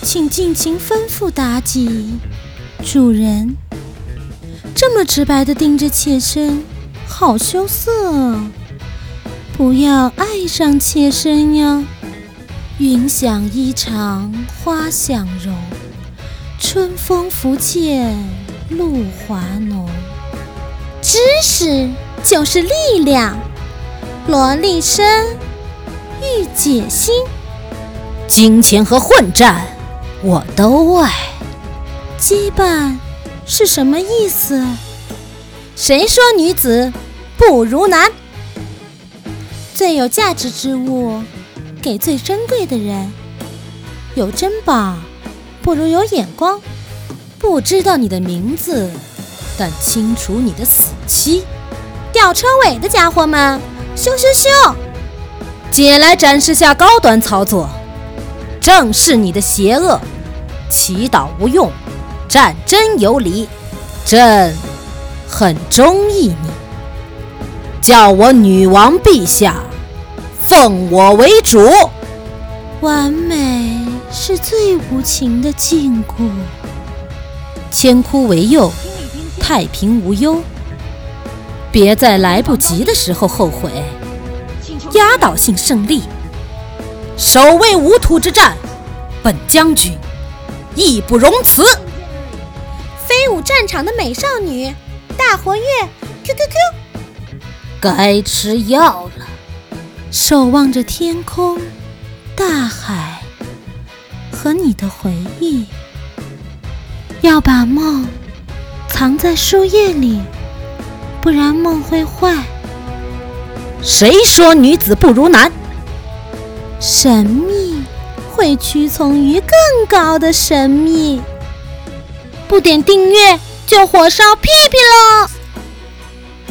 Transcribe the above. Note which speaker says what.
Speaker 1: 请尽情吩咐妲己。主人，这么直白地盯着妾身，好羞涩啊！不要爱上妾身呀。云想衣裳花想容，春风拂槛露华浓。知识就是力量，萝莉身欲解心。
Speaker 2: 金钱和混战我都爱。
Speaker 1: 羁绊是什么意思？
Speaker 2: 谁说女子不如男？
Speaker 1: 最有价值之物给最珍贵的人，有珍宝不如有眼光。
Speaker 2: 不知道你的名字，但清楚你的死期。
Speaker 1: 吊车尾的家伙们，咻咻咻！
Speaker 2: 姐来展示下高端操作，正是你的邪恶。祈祷无用，战争有理，朕很中意你。叫我女王陛下，奉我为主。
Speaker 1: 完美是最无情的禁锢。
Speaker 2: 千枯为幼，太平无忧。别在来不及的时候后悔。压倒性胜利，守卫无土之战，本将军义不容辞。
Speaker 1: 飞舞战场的美少女，大活跃 QQQ。
Speaker 2: 该吃药了。
Speaker 1: 守望着天空、大海和你的回忆，要把梦藏在树叶里，不然梦会坏。
Speaker 2: 谁说女子不如男？
Speaker 1: 神秘会屈从于更高的神秘。不点订阅就火烧屁屁了。